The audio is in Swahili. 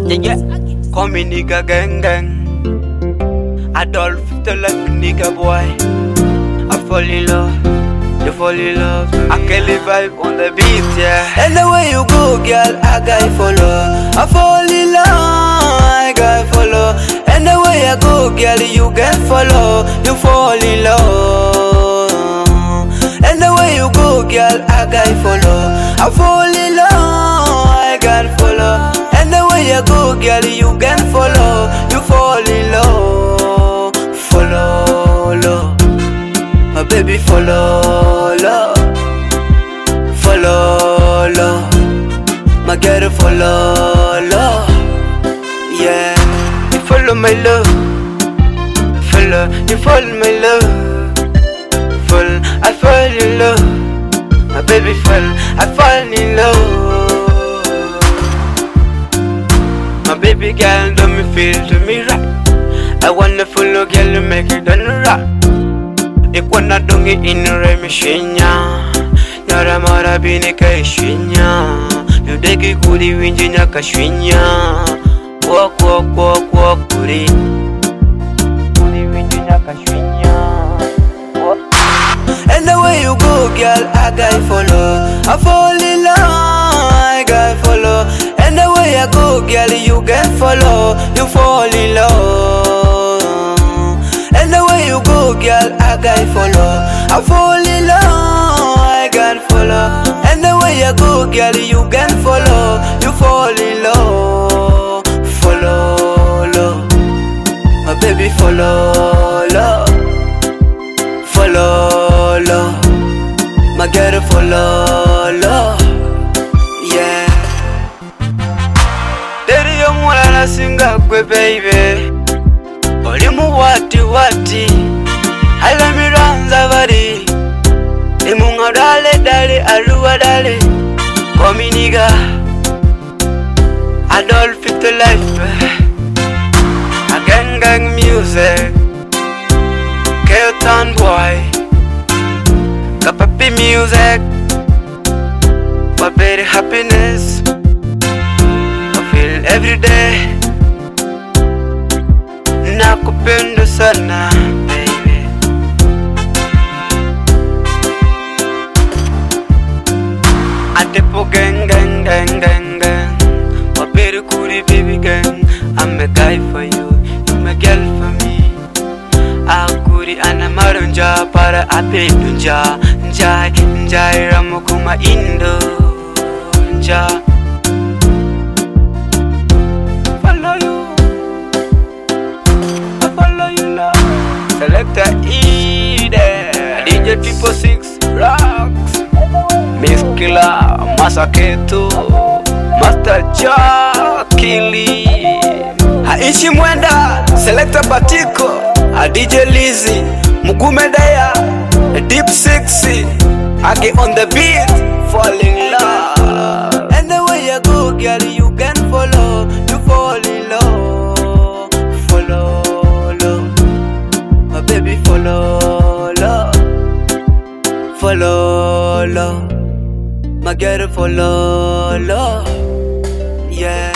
Yeah, call me nigga gang gang. Adolf the like nigga boy. I fall in love, you fall in love. I can live vibe on the beat, yeah. Anywhere you go, girl, I got follow. I fall in love, I got follow. Anywhere I go, girl, you can follow. You fall in love. Anywhere you go, girl, I got follow. I fall in love, I got follow. Anywhere you go, girl, you can follow. You fall in love. Follow, love. My baby, follow, love. Follow, love. My girl, follow, love. Yeah. You follow my love. Follow, you follow my love. Fall, I fall in love. My baby fall, I fall in love. My baby girl, do me feel, do me right. I wanna follow girl, make it done right. Ik wanna donge in remishinya. Nyara mara bini kaishinya. Yudeki kuri winji nyakashinya. Walk, walk, walk, walk kuri. Kuri winji nyakashinya. Anywhere you go, girl, I got follow. I fall in love, I got follow. Anywhere I go, girl, you can follow. You fall in love. Anywhere you go, girl, I got follow. I fall in love, I got follow. Anywhere you go, girl, you can follow. You fall in love. Follow, love. My baby, follow, love. Follow, love. My girl, follow, love. Yeah. Daddy, you wanna sing up with baby. Olimu wati wati. Hala miranza bari. Imunga dale dale aluwa dale. Call me nigga. Adolf fit the life. A gang gang music. Kelton boy. Kapapi music. For very happiness. I feel every day. Nakupenda sana, baby. Atepo gang gang gang gang gang. My baby kuri baby gang. I'm a guy for you, you're a girl for me. Akuri ana marunja para apedunja. Njai njai ramukuma indo. Nja. Follow you. Selector Ede, DJ 666 Rocks, Miss Killer, Masaketo, Master Jakili, Aishi Mwenda, Selector Batiko, DJ Lizzy, Mugume Daya, Deep 60, I get on the beat, fall in love. Anywhere you go, girl, you can follow. You fall in love. Follow, love. My baby, follow, love. Follow, love. My girl, follow, love. Yeah.